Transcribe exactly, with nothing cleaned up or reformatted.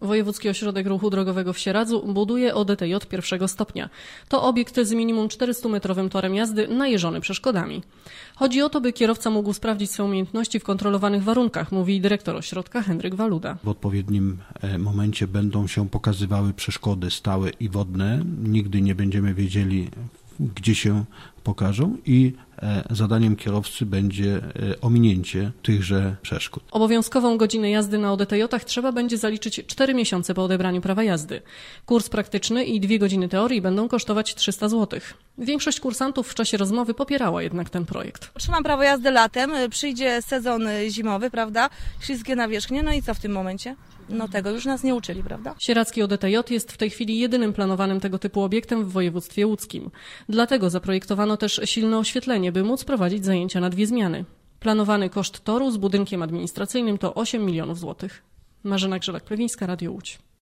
Wojewódzki Ośrodek Ruchu Drogowego w Sieradzu buduje O D T J pierwszego stopnia. To obiekt z minimum czterystumetrowym torem jazdy najeżony przeszkodami. Chodzi o to, by kierowca mógł sprawdzić swoje umiejętności w kontrolowanych warunkach, mówi dyrektor ośrodka Henryk Waluda. W odpowiednim momencie będą się pokazywały przeszkody stałe i wodne. Nigdy nie będziemy wiedzieli, gdzie się pokażą i zadaniem kierowcy będzie ominięcie tychże przeszkód. Obowiązkową godzinę jazdy na O D T J-ach trzeba będzie zaliczyć cztery miesiące po odebraniu prawa jazdy. Kurs praktyczny i dwie godziny teorii będą kosztować trzysta złotych. Większość kursantów w czasie rozmowy popierała jednak ten projekt. Otrzymam prawo jazdy latem, przyjdzie sezon zimowy, prawda, śliskie nawierzchnie, no i co w tym momencie? No tego już nas nie uczyli, prawda? Sieradzki O D T J jest w tej chwili jedynym planowanym tego typu obiektem w województwie łódzkim. Dlatego zaprojektowano też silne oświetlenie, by móc prowadzić zajęcia na dwie zmiany. Planowany koszt toru z budynkiem administracyjnym to osiem milionów złotych. Marzena Grzelak-Plewińska, Radio Łódź.